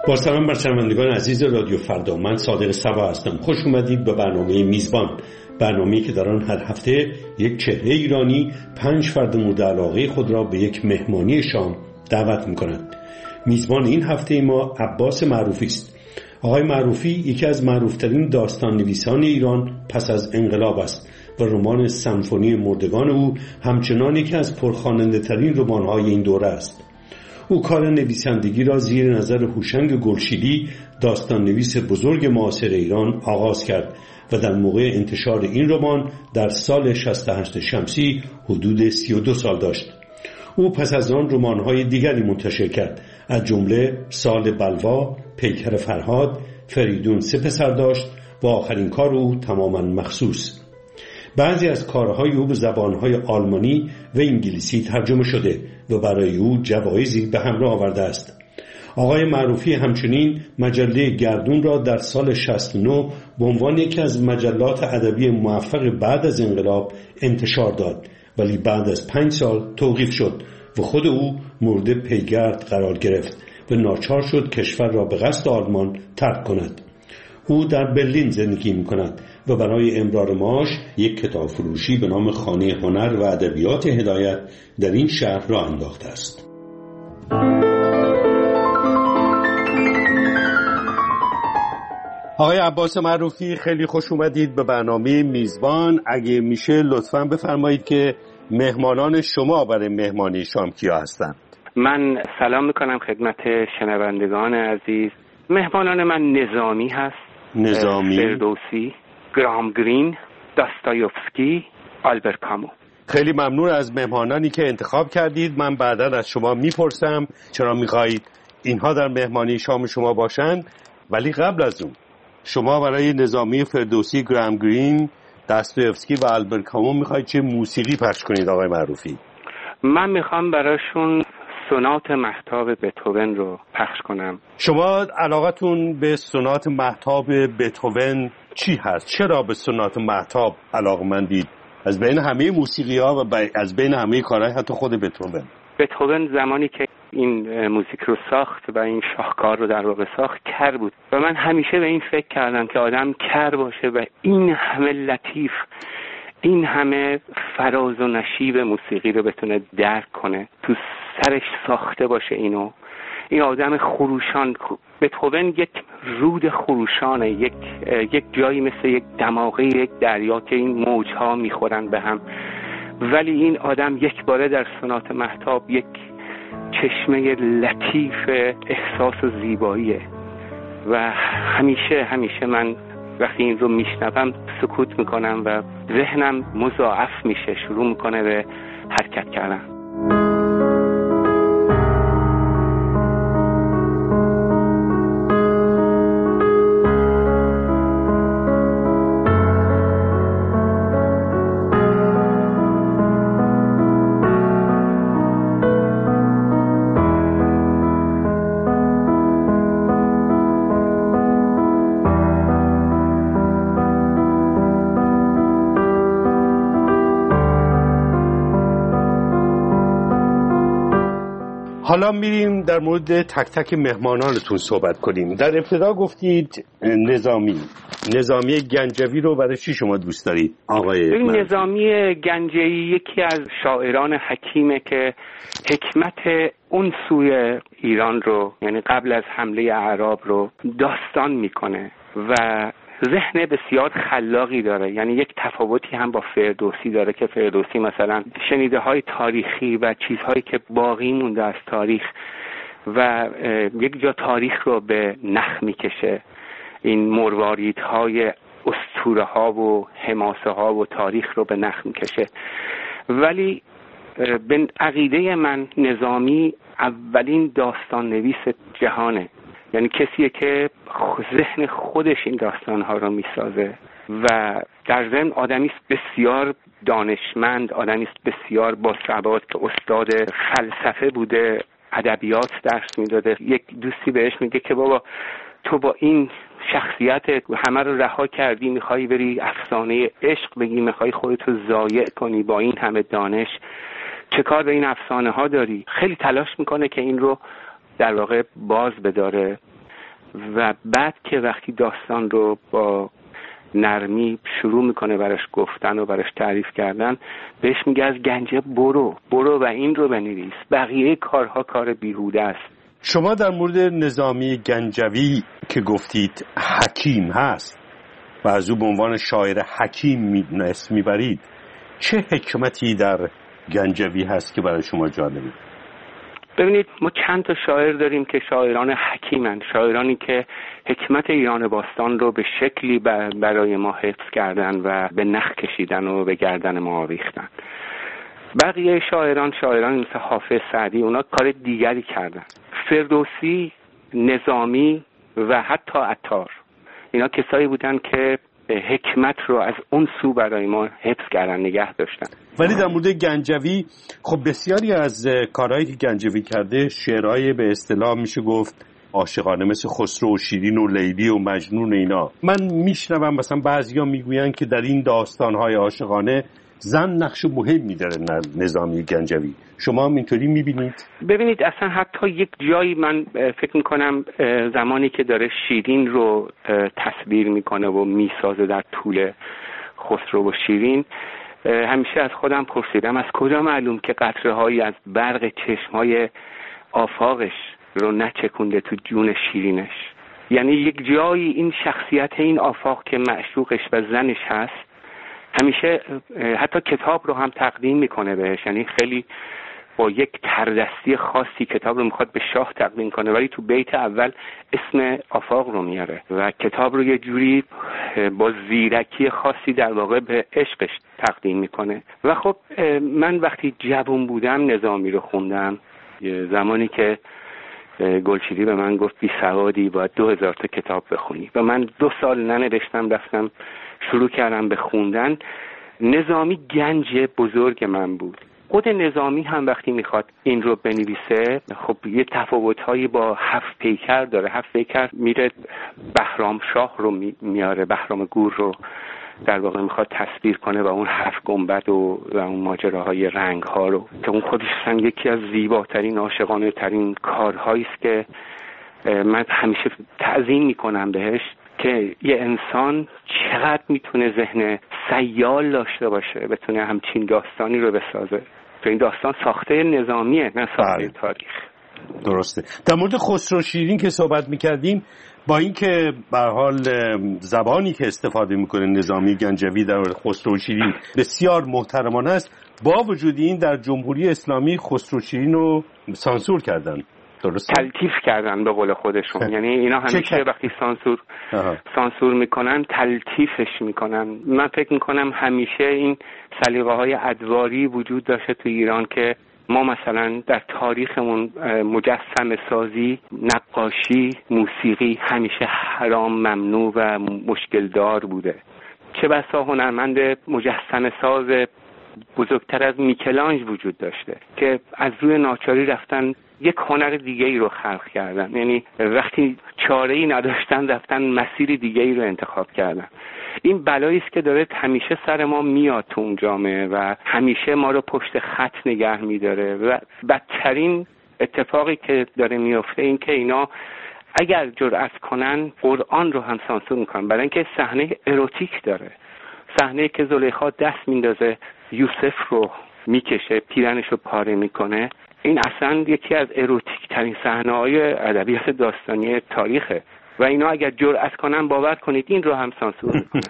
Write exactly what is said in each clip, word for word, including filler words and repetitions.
با سلام بر شنوندگان عزیز رادیو فردا، من صادق صبا هستم. خوش اومدید به برنامه میزبان، برنامه‌ای که در آن هر هفته یک چهره ایرانی پنج فرد مورد علاقه خود را به یک مهمانی شام دعوت می‌کند. میزبان این هفته ما عباس معروفی است. آقای معروفی یکی از معروفترین داستان نویسان ایران پس از انقلاب است و رمان سمفونی مردگان او همچنان یکی از پرخواننده ترین رمان‌های این دوره است. او کار نویسندگی را زیر نظر هوشنگ گلشیدی، داستان نویس بزرگ معاصر ایران، آغاز کرد و در موقع انتشار این رمان در سال شصت و هشت شمسی حدود سی و دو سال داشت. او پس از آن رمان‌های دیگری منتشر کرد، از جمله سال بلوا، پیکر فرهاد، فریدون سه پسر داشت و آخرین کار او تماما مخصوص. بعضی از کارهای او به زبانهای آلمانی و انگلیسی ترجمه شده و برای او جوایزی به همراه آورده است. آقای معروفی همچنین مجله گردون را در سال شصت و نه به عنوان یکی از مجلات ادبی موفق بعد از انقلاب انتشار داد، ولی بعد از پنج سال توقیف شد و خود او مورد پیگرد قرار گرفت و ناچار شد کشور را به قصد آلمان ترک کند. او در برلین زندگی می‌کند و برای امرار معاش یک کتاب فروشی به نام خانه هنر و ادبیات هدایت در این شهر را انداخته است. آقای عباس معروفی، خیلی خوش اومدید به برنامه میزبان. اگه میشه لطفاً بفرمایید که مهمانان شما برای مهمانی شام کیا هستند؟ من سلام میکنم خدمت شنوندگان عزیز. مهمانان من نظامی هست، نظامی، فردوسی، گرام گرین، داستایوفسکی، آلبرت کامو. خیلی ممنون از مهمانانی که انتخاب کردید. من بعدا از شما میپرسم چرا میخواهید اینها در مهمانی شام شما باشند، ولی قبل از اون شما برای نظامی، فردوسی، گرام گرین، داستایوفسکی و آلبرت کامو میخواهید چه موسیقی پخش کنید آقای معروفی؟ من میخوام براشون سونات مهتاب بتهوون رو پخش کنم. شما علاقتون به سونات مهتاب بتهوون چی هست؟ چرا به سونات مهتاب علاقمندید؟ از بین همه موسیقی‌ها و از بین همه کارهای حتی خود بتهوون. بتهوون زمانی که این موزیک رو ساخت و این شاهکار رو در واقع ساخت کر بود و من همیشه به این فکر کردم که آدم کر باشه و این همه لطیف، این همه فراز و نشیب موسیقی رو بتونه درک کنه، تو سرش ساخته باشه اینو. این آدم خروشان، بتهوون یک رود خروشانه، یک یک جایی مثل یک دماغه یک دریا که این موجها میخورن به هم، ولی این آدم یک باره در سونات مهتاب یک چشمه لطیف احساس و زیباییه و همیشه همیشه من وقتی این رو میشنوم سکوت میکنم و ذهنم مضاعف میشه، شروع میکنه به حرکت کردن. حالا میریم در مورد تک تک مهمانانتون صحبت کنیم. در ابتدا گفتید نظامی نظامی گنجوی رو برای چی شما دوست دارید آقای؟ این نظامی گنجوی یکی از شاعران حکیمه که حکمت اون سوی ایران رو، یعنی قبل از حمله اعراب رو داستان میکنه و ذهن بسیار خلاقی داره. یعنی یک تفاوتی هم با فردوسی داره که فردوسی مثلا شنیده های تاریخی و چیزهایی که باقی مونده از تاریخ و یک جا تاریخ رو به نخ میکشه، این مرواریدهای اسطوره ها و حماسه ها و تاریخ رو به نخ میکشه. ولی به عقیده من نظامی اولین داستان نویس جهانه، یعنی کسیه که ذهن خودش این داستانها رو میسازه و در ضمن آدمی است بسیار دانشمند، آدمی است بسیار باثبات که استاد فلسفه بوده، ادبیات درس میداده. یک دوستی بهش میگه که بابا تو با این شخصیت همه رو رها کردی، میخوای بری افسانه عشق بگی، میخوای خودتو ضایع کنی با این همه دانش، چه کار به این افسانه ها داری؟ خیلی تلاش میکنه که این رو در واقع باز بداره و بعد که وقتی داستان رو با نرمی شروع میکنه براش گفتن و براش تعریف کردن، بهش میگه از گنجه برو برو و این رو بنویس، بقیه کارها کار بیهوده است. شما در مورد نظامی گنجوی که گفتید حکیم هست و از او به عنوان شاعر حکیم اسم میبرید، چه حکمتی در گنجوی هست که برای شما جالبه؟ ببینید، ما چند تا شاعر داریم که شاعران حکیمند، شاعرانی که حکمت ایران باستان رو به شکلی برای ما حفظ کردن و به نخ کشیدن و به گردن ما آویختن. بقیه شاعران شاعران مثل حافظ، سعدی، اونا کار دیگری کردن. فردوسی، نظامی و حتی عطار، اینا کسایی بودن که حکمت رو از اون سو برای ما حفظ کردن، نگه داشتن. ولی در مورد گنجوی، خب بسیاری از کارهایی که گنجوی کرده شعرهای به اصطلاح میشه گفت عاشقانه، مثل خسرو و شیرین و لیلی و مجنون. اینا من میشنوم مثلا بعضیا میگوین که در این داستانهای عاشقانه زن نقش مهمی داره نظامی گنجوی. شما هم اینطوری میبینید؟ ببینید، اصلا حتی یک جایی من فکر میکنم زمانی که داره شیرین رو تصویر میکنه و میسازه در طول خسرو و شیرین، همیشه از خودم پرسیدم از کجا معلوم که قطره هایی از برق چشم های آفاقش رو نچکونده تو جون شیرینش. یعنی یک جایی این شخصیت این آفاق که معشوقش و زنش هست، همیشه حتی کتاب رو هم تقدیم میکنه بهش، یعنی خیلی با یک تردستی خاصی کتاب رو میخواد به شاه تقدیم کنه، ولی تو بیت اول اسم آفاق رو میاره و کتاب رو یه جوری با زیرکی خاصی در واقع به عشقش تقدیم میکنه. و خب من وقتی جوان بودم نظامی رو خوندم، زمانی که گلشیری به من گفت بی سوادی باید دو هزار تا کتاب بخونی و من دو سال ننوشتم، رفتم شروع کردم به خوندن. نظامی گنج بزرگ من بود. خود نظامی هم وقتی میخواد این رو بنویسه، خب یه تفاوت‌هایی با هفت پیکر داره. هفت پیکر میره بهرام شاه رو میاره، بهرام گور رو در واقع میخواد تصویر کنه و اون هفت گنبد و, و اون ماجراهای رنگ ها رو، که اون خودش هم یکی از زیباترین عاشقانه ترین کارهایی است که من همیشه تعظیم میکنم بهش، که یه انسان چقدر میتونه ذهن سیال داشته باشه، بتونه همچین داستانی رو بسازه. تو این داستان ساخته نظامیه، نه ساخته تاریخ. درسته. در مورد خسرو شیرین که صحبت میکردیم، با اینکه به حال زبانی که استفاده میکنه نظامی گنجوی در خسرو شیرین بسیار محترمانه است، با وجود این در جمهوری اسلامی خسرو شیرین رو سانسور کردن. درسته؟ تلطیف کردن به قول خودشون. یعنی اینا همیشه وقتی سانسور سانسور میکنن تلطیفش میکنن. من فکر میکنم همیشه این سلیقه‌های ادواری وجود داشته تو ایران که ما مثلا در تاریخمون مجسمه سازی، نقاشی، موسیقی همیشه حرام، ممنوع و مشکل دار بوده. چه بسا هنرمند مجسمه ساز بزرگتر از میکلانج وجود داشته که از روی ناچاری رفتن یک هنر دیگه ای رو خلق کردن. یعنی وقتی چاره ای نداشتن رفتن مسیر دیگه ای رو انتخاب کردن. این بلایی است که داره همیشه سر ما میاد تو اون جامعه و همیشه ما رو پشت خط نگه میداره و بدترین اتفاقی که داره میفته این که اینا اگر جرأت کنن قرآن رو هم سانسور میکنن، برای اینکه صحنه اروتیک داره، صحنه که زلیخا دست میندازه یوسف رو میکشه، پیرنش رو پاره میکنه. این اصلا یکی از اروتیک ترین صحنه‌های ادبیات داستانی تاریخه و اینا اگر جرأت کنن باور کنید این رو هم سانسور میکنن.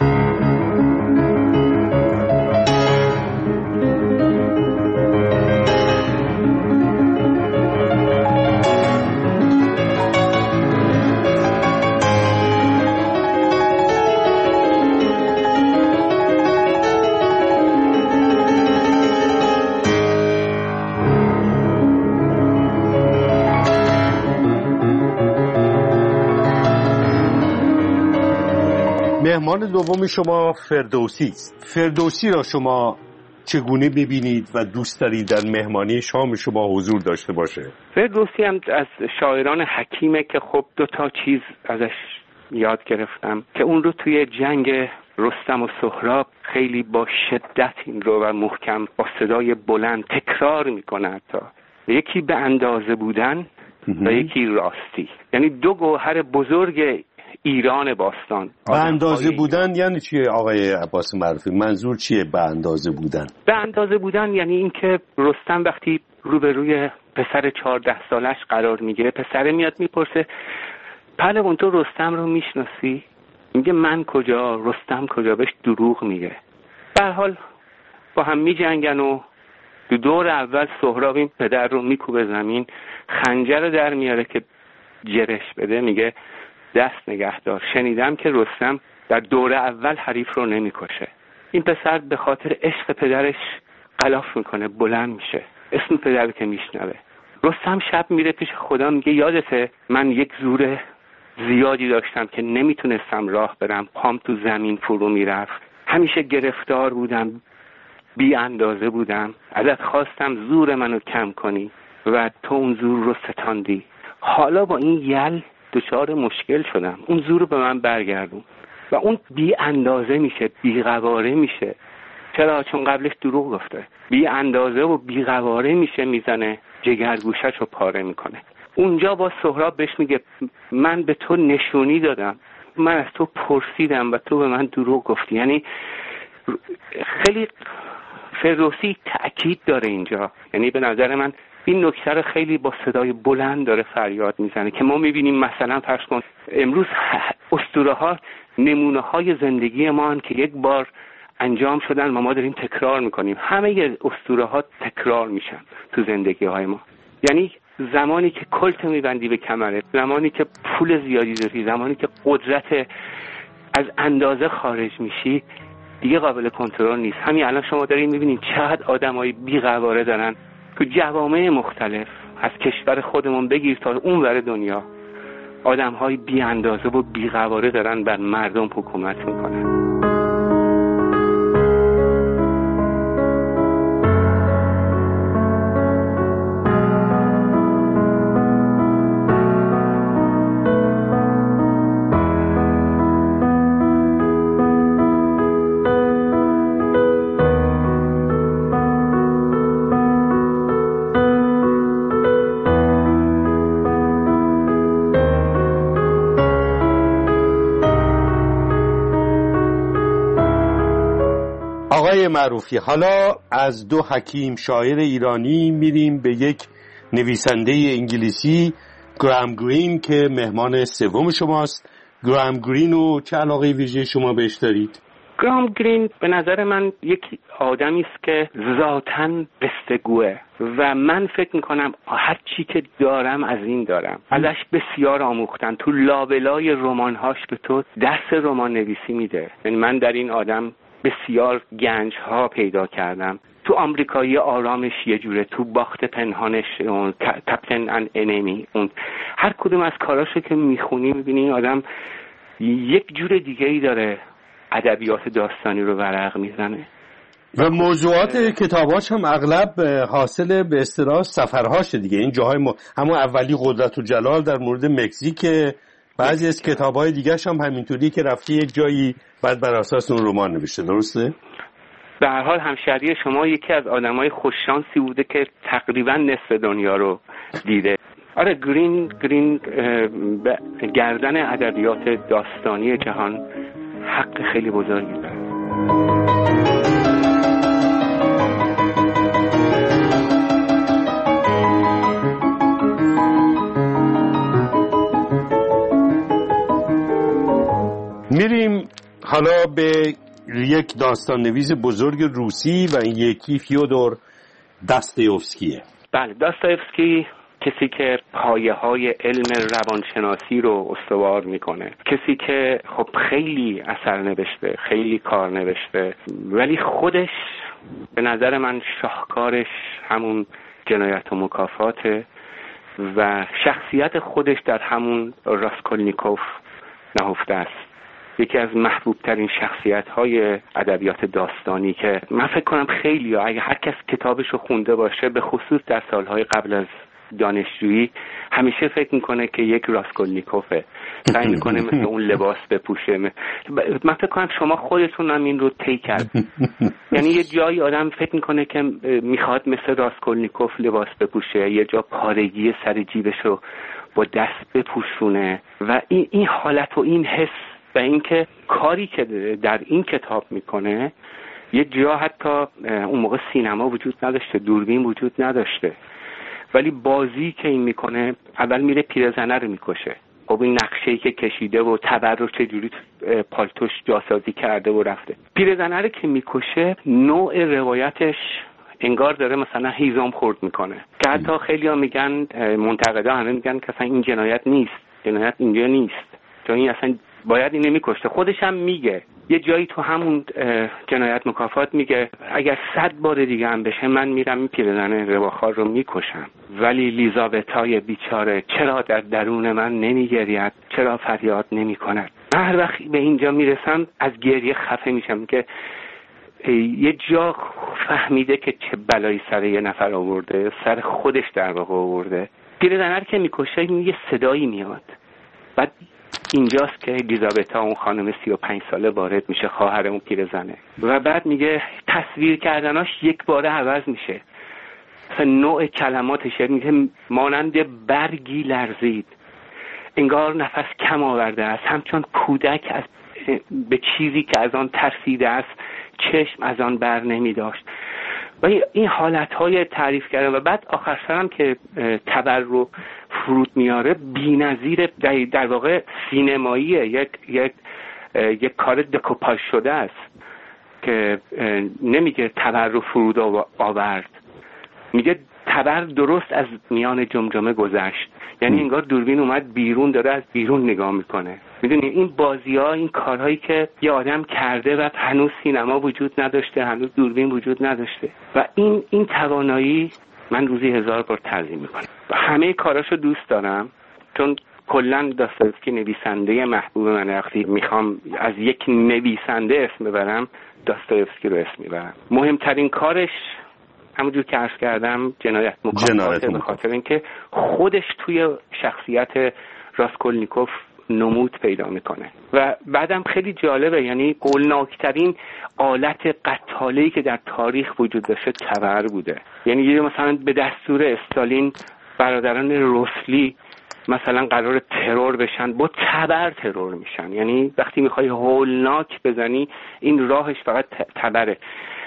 مهمان دوم شما فردوسی است. فردوسی را شما چگونه ببینید و دوست دارید در مهمانی شام شما حضور داشته باشه؟ فردوسی هم از شاعران حکیمه که خب دو تا چیز ازش یاد گرفتم که اون رو توی جنگ رستم و سهراب خیلی با شدت این رو و محکم با صدای بلند تکرار میکنه. حتی یکی به اندازه بودن و یکی راستی. یعنی دو گوهر بزرگ ایران باستان. به اندازه بودن یعنی چیه آقای عباس معروفی؟ منظور چیه به اندازه بودن؟ به اندازه بودن یعنی اینکه رستم وقتی روبروی پسر چهارده سالش قرار میگیره، پسر میاد میپرسه پهلوان تو رستم رو میشناسی؟ میگه من کجا، رستم کجا؟ بهش دروغ میگه. به هر حال با هم میجنگن و دو دور اول سهراب این پدر رو میکوبه زمین، خنجر رو در میاره که جرش بده، میگه دست نگهدار، شنیدم که رستم در دور اول حریف رو نمیکشه. این پسر به خاطر عشق پدرش غلاف میکنه، بلند میشه، اسم پدر که میشنوه. رستم شب میره پیش خدا، میگه یادته من یک زور زیادی داشتم که نمیتونستم راه برم، پام تو زمین فرو میرفت، همیشه گرفتار بودم، بی اندازه بودم، ازت خواستم زور منو کم کنی و تو اون زور رو ستاندی. حالا با این یل دچار مشکل شدم، اون زور رو به من برگردون. و اون بی اندازه میشه، بی قواره میشه. چرا؟ چون قبلش دروغ گفته. بی اندازه و بی قواره میشه، میزنه جگرگوشش رو پاره میکنه. اونجا با سهراب بهش میگه من به تو نشونی دادم، من از تو پرسیدم و تو به من دروغ گفتی. یعنی خیلی فردوسی تأکید داره اینجا. یعنی به نظر من این نکته رو خیلی با صدای بلند داره فریاد میزنه که ما میبینیم مثلا فرض کن امروز اسطوره ها نمونه های زندگی ما هن که یک بار انجام شدن و ما داریم تکرار میکنیم. همه اسطوره ها تکرار میشن تو زندگی های ما. یعنی زمانی که کلت میبندی به کمرت، زمانی که پول زیادی داری، زمانی که قدرت از اندازه خارج میشی، دیگه قابل کنترل نیست. همین الان شما دارین میبینین چقدر آدمای بی‌قواره دارن تو جوامع مختلف، از کشور خودمون بگیر تا اون ور دنیا، آدم‌های بی اندازه و بی قواره دارن بر مردم حکومت میکنن. آقای معروفی، حالا از دو حکیم شاعر ایرانی میریم به یک نویسنده انگلیسی، گرام گرین، که مهمان سوم شماست. گرام گرین رو چه علاقه ویژه شما بهش دارید؟ گرام گرین به نظر من یک آدمی است که ذاتاً قصه‌گوه و من فکر میکنم هر چی که دارم از این دارم. ازش بسیار آموختن. تو لابلای رمان‌هاش به تو درس رمان نویسی میده. یعنی من در این آدم بسیار گنج ها پیدا کردم. تو آمریکایی آرامش یه جوره، تو باخت پنهانش، اون کپتن ان انمی، اون هر کدوم از کاراشو که میخونی میبینی این آدم یک جور دیگه ای داره ادبیات داستانی رو ورق میزنه و موضوعات کتاباش هم اغلب حاصل به اصطلاح سفرهاشه دیگه. این جاهای م... همون اولی قدرت و جلال در مورد مکزیک، بعضی از کتاب‌های دیگه‌ش هم همینطوری که رفتی یک جایی بعد بر اساس اون رمان نوشته، درسته؟ به هر حال همشهری شما یکی از آدمای خوششانسی بوده که تقریبا نصف دنیا رو دیده. آره، گرین گرین به گردن ادبیات داستانی جهان حق خیلی بزرگی داره. میریم حالا به یک داستان نویس بزرگ روسی و این یکی فیودور داستایوفسکیه. بله، داستایوفسکی کسی که پایه های علم روانشناسی رو استوار میکنه، کسی که خب خیلی اثر نوشته، خیلی کار نوشته، ولی خودش به نظر من شاهکارش همون جنایت و مکافاته و شخصیت خودش در همون راسکولنیکوف نهفته است. یکی از محبوب ترین شخصیت های ادبیات داستانی که من فکر کنم خیلی ها اگه هر کس کتابش رو خونده باشه، به خصوص در سالهای قبل از دانشجویی همیشه فکر میکنه که یک راسکولنیکوفه، سعی میکنه مثل اون لباس بپوشه. من فکر کنم شما خودتون هم این رو طی کرد. یعنی یه جایی آدم فکر میکنه که میخواد مثل راسکولنیکوف لباس بپوشه، یه جا پارگی سر جیبش رو با دست بپوشونه و این این حالت و این حس و اینکه کاری که در این کتاب میکنه، یه جا حتی اون موقع سینما وجود نداشته، دوربین وجود نداشته، ولی بازی که این میکنه اول میره پیرزنه رو میکشه. خب این نقشه‌ای که کشیده و تبر رو چجوری پالتوش جاسازی کرده و رفته، پیرزنه رو که میکشه نوع روایتش انگار داره مثلا هیزم خورد میکنه که حتی خیلی ها میگن، منتقدا همه میگن که اصلا این جنایت نیست، جنایت اینجا نیست، چون این اصلا باید اینو میکشته. خودش هم میگه یه جایی تو همون جنایت مکافات میگه اگر صد بار دیگه هم بشه من میرم این پیرزن رواخوار رو میکشم، ولی لیزابتای بیچاره چرا در درون من نمیگرید، چرا فریاد نمیکند. من هر وقت به اینجا میرسم از گریه خفه میشم که یه جا فهمیده که چه بلایی سر یه نفر آورده، سر خودش در واقع آورده. پیرزنه که میکشه یه صدایی میاد، بعد اینجاست که الیزابتا اون خانم سی و پنج ساله وارد میشه، خواهر اون پیرزنه، و بعد میگه تصویر کردناش یک باره عوض میشه. مثلا نوع کلماتش میگه مانند برگی لرزید، انگار نفس کم آورده است، همچون کودک از به چیزی که از آن ترسیده است چشم از آن بر نمی داشت. و این حالتهای تعریف کردن و بعد آخر سرم که تبر رو فرود میاره بی‌نظیر، در, در واقع سینماییه، یک یک یک کار دکوپاژ شده است که نمیگه تبر رو فرود آورد، میگه تبر درست از میان جمجمه گذشت. یعنی انگار دوربین اومد بیرون، داره از بیرون نگاه میکنه. میدونی این بازی‌ها، این کارهایی که یه آدم کرده و هنوز سینما وجود نداشته، هنوز دوربین وجود نداشته، و این این توانایی من روزی هزار بار تعظیم میکنم و همه کاراشو دوست دارم، چون کلا داستایوفسکی نویسنده محبوب من. وقتی میخوام از یک نویسنده اسم ببرم داستایوفسکی رو اسم میبرم. مهمترین کارش همونجور که عرض کردم جنایت مکافات، به خاطر اینکه خودش توی شخصیت راسکولنیکوف نمود پیدا میکنه. و بعدم خیلی جالبه، یعنی هولناکترین آلت قتاله‌ای که در تاریخ وجود داشته تبر بوده. یعنی مثلا به دستور استالین برادران روسلی مثلا قرار ترور بشن، با تبر ترور میشن. یعنی وقتی میخوای هولناک بزنی این راهش فقط تبره.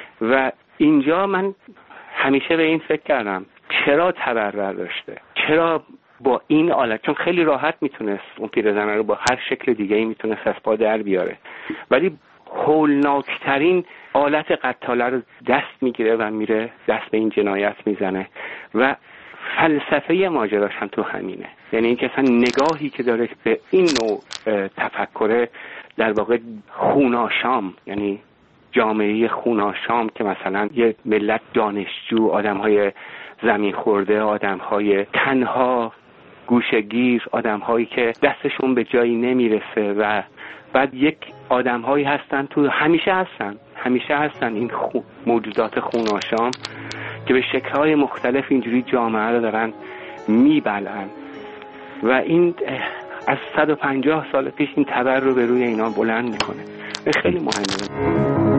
و اینجا من همیشه به این فکر کردم چرا تبر برداشته، چرا با این آلت، چون خیلی راحت میتونست اون پیرزنه رو با هر شکل دیگه ای میتونست از پا در بیاره، ولی هولناکترین آلت قتاله رو دست میگیره و میره دست به این جنایت میزنه. و فلسفه ماجراش هم تو همینه، یعنی این که اصلا نگاهی که داره به این نوع تفکره، در واقع خوناشام، یعنی جامعه خوناشام که مثلا یه ملت دانشجو، آدم‌های زمین خورده، آدم‌های تنها، گوشه‌گیر، آدم‌هایی که دستشون به جایی نمیرسه، و بعد یک آدم‌هایی هستن تو، همیشه هستن همیشه هستن این خو... موجودات خوناشام که به شکل‌های مختلف اینجوری جامعه رو دارن میبلن. و این از صد و پنجاه سال پیش این تبر رو به روی اینا بلند میکنه. خیلی مهمه.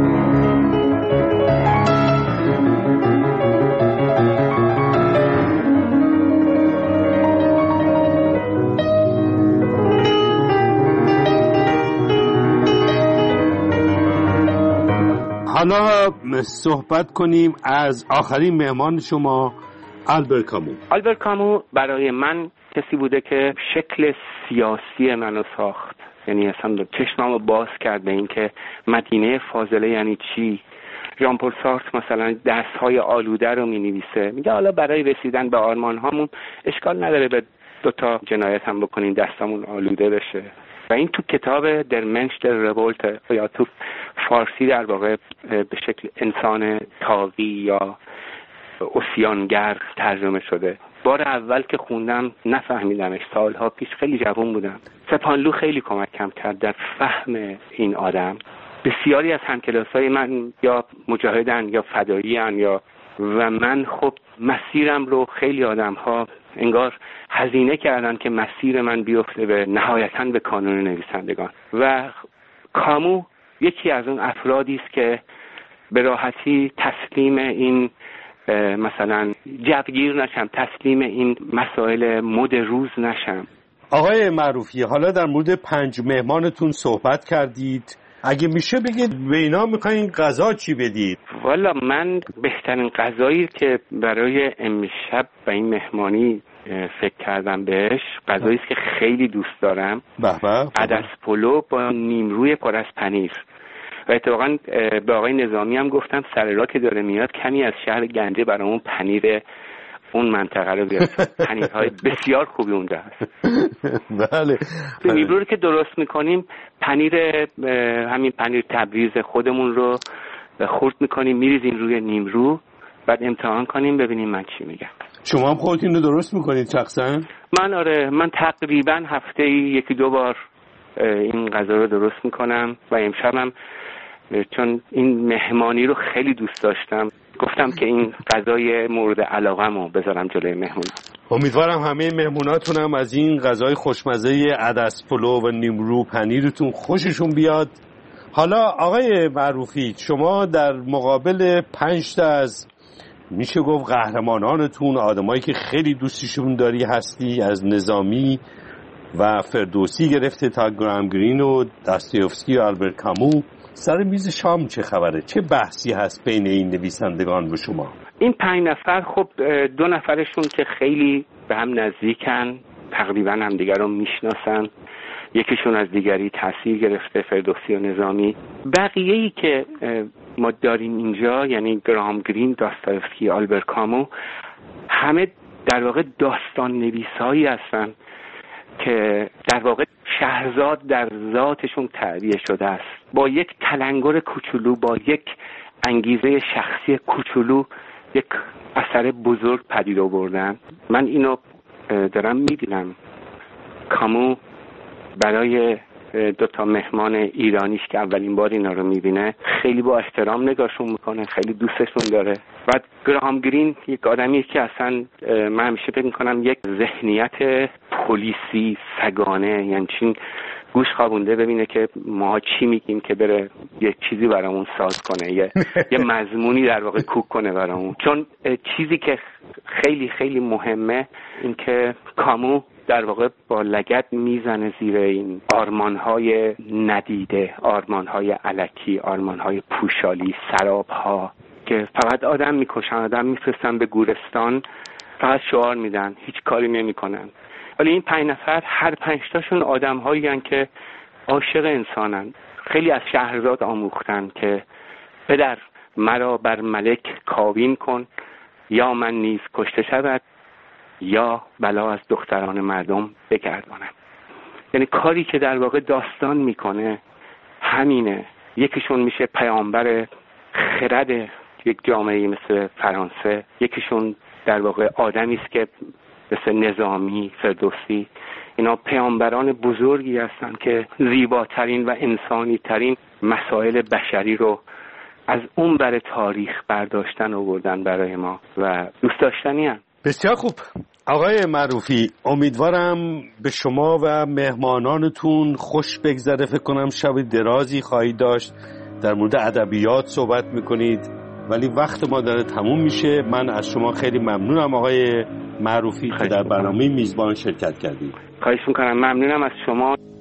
حالا صحبت کنیم از آخرین مهمان شما، آلبر کامو. آلبر کامو برای من کسی بوده که شکل سیاسی منو ساخت. یعنی اصلا چشمامو باز کرد به این که مدینه فاضله یعنی چی. ژان پل سارتر مثلا دست‌های آلوده رو می‌نویسه، میگه حالا برای رسیدن به آرمان‌هامون اشکال نداره به دو تا جنایت هم بکنیم دستمون آلوده بشه. و این تو کتاب در منش در رولت، یا تو فارسی در واقع به شکل انسان تاقی یا اوسیانگر ترجمه شده. بار اول که خوندم نفهمیدمش، سالها پیش، خیلی جوان بودم. سپانلو خیلی کمکم کرد در فهم این آدم. بسیاری از همکلاسای من یا مجاهدن یا فداییان، یا و من خب مسیرم رو خیلی آدم‌ها انگار هزینه کردن که مسیر من بیفته به نهایتاً به کانون نویسندگان. و کامو یکی از اون افرادی است که به راحتی تسلیم این مثلا جوگیر نشم، تسلیم این مسائل مد روز نشم. آقای معروفی، حالا در مورد پنج مهمانتون صحبت کردید، اگه میشه بگید به اینا میخواین غذا چی بدید؟ والا من بهترین غذایی که برای امشب و این مهمانی فکر کردم بهش، غذایی است که خیلی دوست دارم، عدس پلو با نیمروی پر از پنیر. و اتفاقا به آقای نظامی هم گفتم سر راه که داره میاد کمی از شهر گنجه برامون پنیر اون منطقه رو بیاد. پنیرهای بسیار خوبی اونجا هست. بله. نیمرو رو که درست میکنیم، پنیر همین پنیر تبریز خودمون رو خرد میکنیم، میریزیم روی نیمرو، بعد امتحان کنیم ببینیم من چی میگم. شما هم خودتون رو درست میکنید شخصا؟ من آره، من تقریبا هفته یکی دو بار این غذا رو درست میکنم و امشبم چون این مهمانی رو خیلی دوست داشتم گفتم که این غذای مورد علاقه‌مو بذارم جلوی مهمون. امیدوارم همه مهموناتون هم از این غذای خوشمزه عدس پلو و نیمرو پنیرتون خوششون بیاد. حالا آقای معروفی، شما در مقابل پنج تا از میشه گفت قهرمانانتون، آدمایی که خیلی دوستیشون داری هستی، از نظامی و فردوسی گرفته تا گرام گرین و داستایوفسکی و آلبرت کامو، سر میز شام چه خبره؟ چه بحثی هست بین این نویسندگان و شما؟ این پنج نفر خب دو نفرشون که خیلی به هم نزدیکن، تقریبا هم دیگر رو میشناسن، یکیشون از دیگری تاثیر گرفته، فردوسی و نظامی. بقیه‌ای که ما داریم اینجا یعنی گرام گرین، داستایوفسکی، آلبرت کامو، همه در واقع داستان نویسایی هستن که در واقع شهرزاد در ذاتشون تعبیه شده است. با یک تلنگر کوچولو، با یک انگیزه شخصی کوچولو یک اثر بزرگ پدید آوردن. من اینو دارم میبینم. کامو برای دو تا مهمان ایرانیش که اولین بار اینا رو میبینه خیلی با احترام نگاهشون میکنه، خیلی دوستشون داره. بعد گرام گرین یک آدمیه که اصلا من همیشه فکر میکنم یک ذهنیت پلیسی سگانه، یعنی چین گوش خوابونده ببینه که ما چی میگیم که بره یه چیزی برامون ساز کنه، یه یه مضمونی در واقع کوک کنه برامون. چون چیزی که خیلی خیلی مهمه این که کامو در واقع با لگد میزنه زیر این آرمانهای ندیده، آرمانهای الکی، آرمانهای پوشالی، سرابها که فقط آدم میکشن، آدم میفرستن به گورستان، فقط شعار میدن، هیچ کاری نمیکنن. ولی این پنج نفر هر پنج تاشون آدم‌هایی هستن که عاشق انسانن. خیلی از شهرزاد آموختن که پدر مرا بر ملک کاوین کن، یا من نیز کشته شود، یا بلا از دختران مردم بگردانم. یعنی کاری که در واقع داستان میکنه همینه. یکیشون میشه پیامبر خرد یک جامعه مثل فرانسه، یکیشون در واقع آدمی است که مثل نظامی، فردوسی، اینا پیامبران بزرگی هستن که زیباترین و انسانی ترین مسائل بشری رو از اون بر تاریخ برداشتن آوردن برای ما و دوست داشتنی هستن. بسیار خوب آقای معروفی، امیدوارم به شما و مهمانانتون خوش بگذره. فکر کنم شب درازی خواهید داشت، در مورد ادبیات صحبت میکنید، ولی وقت ما داره تموم میشه. من از شما خیلی ممنونم آقای معروفی که در برنامه میزبان شرکت کردید. خواهش میکنم. ممنونم از شما.